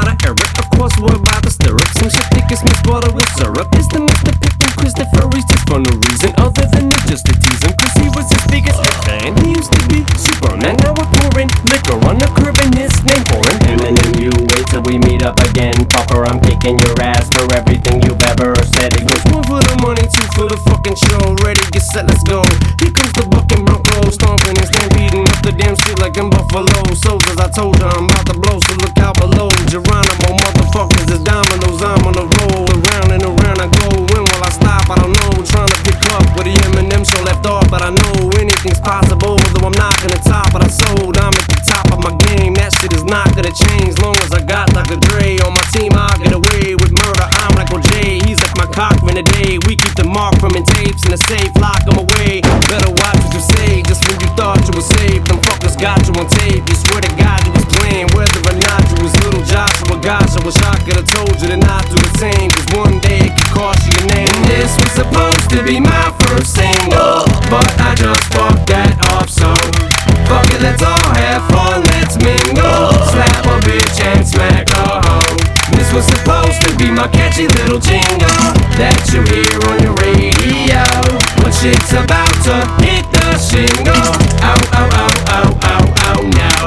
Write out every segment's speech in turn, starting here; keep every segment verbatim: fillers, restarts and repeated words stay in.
to air it. Of course we're about to stir up some shit thick as Miss Water with syrup. It's the Mister Pick and Christopher Reese just for no reason other than just to tease him, cause he was his biggest fan. He used to be Superman, now we're pouring liquor on the curb and his name pouring. Eminem, you wait till we meet up again. Popper, I'm kicking your ass for everything you've ever said. It goes one for the money, two for the fucking show. Ready, get set, let's go. Here comes the bucking Bronco, stomping and stampeding up the damn street like them Buffalo soldiers. I told you I'm about to blow, so look out below. Geronimo, motherfuckers is dominoes. I'm on the roll, around and around I go. When will I stop? I don't know. Trying to pick up where the Eminem show left off, but I know anything's possible. Though I'm not gonna top, but I sold. I'm at the top of my game. That shit is not gonna change. Long as I got Doctor Dre on my team, I'll get away with murder. I'm like O J, he's like my Cochran today. We keep the mark from in tapes in the safe, lock them away. Better watch what you say. Just when you thought you were safe, them fuckers got you on tape. You swear to God you was playing, whether or not you was little Joshua. Gosh, I wish I could've told you to not do the same, cause one day it could cost you your name. This was supposed to be my first single, but I just fucked that off, so fuck it, let's all have fun, let's mingle. Slap a bitch and smack a hoe. This was supposed to be my catchy little jingle that you hear on your radio when shit's about to hit the shingle. Ow, ow, ow, ow, ow, ow, now.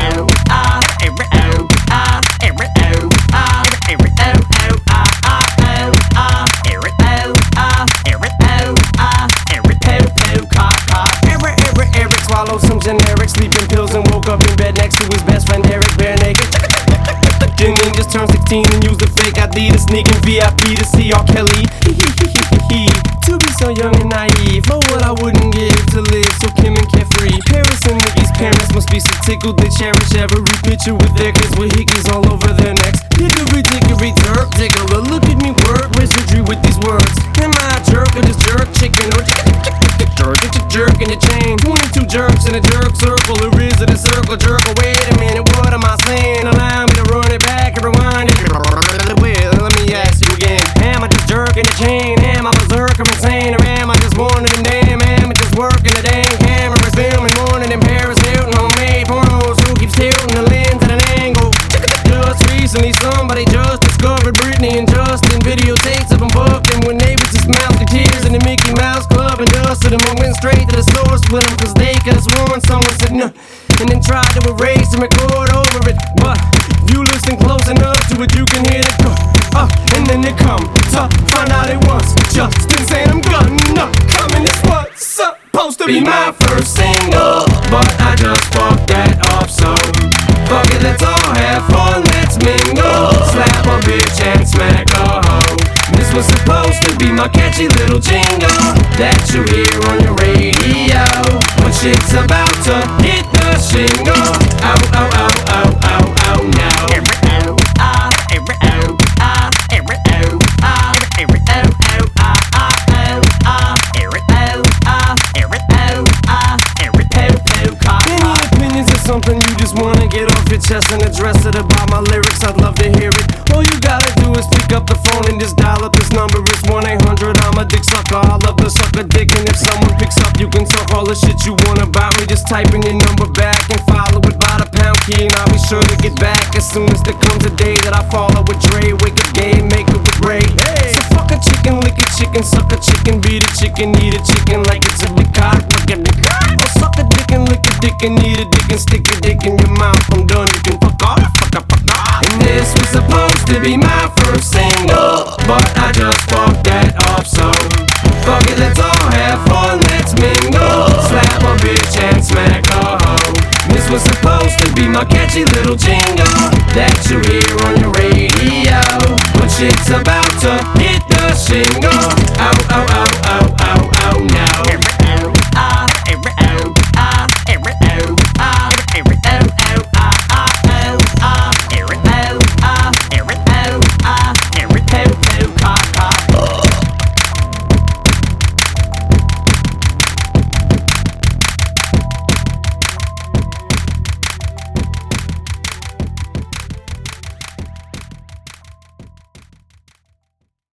Some generic sleeping pills and woke up in bed next to his best friend Eric, bare naked. Janine just turned sixteen and used a fake I D to sneak in V I P to see R. Kelly. To be so young and naive, oh what I wouldn't give to live so Kim and carefree. Paris and Nicki's parents must be so tickled they cherish every picture with their kids with hickeys all over their necks. Hickory dickory jerk, tickler, look at me work wizardry with these words. Am I a jerk or just jerk chicken or jerk? It's a jerk in your chain. twenty-two jerks in a jerk circle. Or is it a circle jerk? Oh, wait a minute, what am I saying? Allow me to run it back and rewind it. Well, let me ask you again. Am I just jerking the chain? Am I berserk or insane? Or am I just one of them damn amateurs working the dang cameras? Filming one of them Paris Hilton homemade pornos. Who keeps tilting the lens at an angle? Just recently somebody just discovered Britney and Justin videotapes of them fucking when they was just mouth the tears in the Mickey Mouse Club and dusted them and went straight to the source with them cause they just won. Someone said no and then tried to erase and record over it, but if you listen close enough to it you can hear it go up and then it come to find out it was Justin saying I'm gonna come and this was supposed to be my first single, but I just fucked that off, so fuck it, let's all have fun, let's mingle. Slap a bitch and smack a hoe. This was supposed to be my catchy little jingle that you hear on your radio when shit's about to hit the shingle. Ow, ow, ow, ow, ow, ow, now. Something you just wanna get off your chest and address it about my lyrics, I'd love to hear it. All you gotta do is pick up the phone and just dial up this number. It's one eight hundred, I'm a dick sucker. I love to suck a dick, and if someone picks up, you can talk all the shit you want about me. Just type in your number back and follow it by the pound key, and I'll be sure to get back as soon as there comes a day that I follow with Dre. Wake up gay, make it with Ray. Hey. So fuck a chicken, lick a chicken, suck a chicken, beat a chicken, eat a chicken like it's a big cock. Fuck a dick. Or suck a dick and lick a dick and eat a dick and stick a dick in your mouth. I'm done, you can fuck off, fuck up, fuck off. And this was supposed to be my first single, but I just fucked that off, so fuck it, let's all have fun, let's mingle. Slap a bitch and smack a hoe. This was supposed to be my catchy little jingle that you hear on your radio when shit's about to hit the shingle. Ow, ow, ow.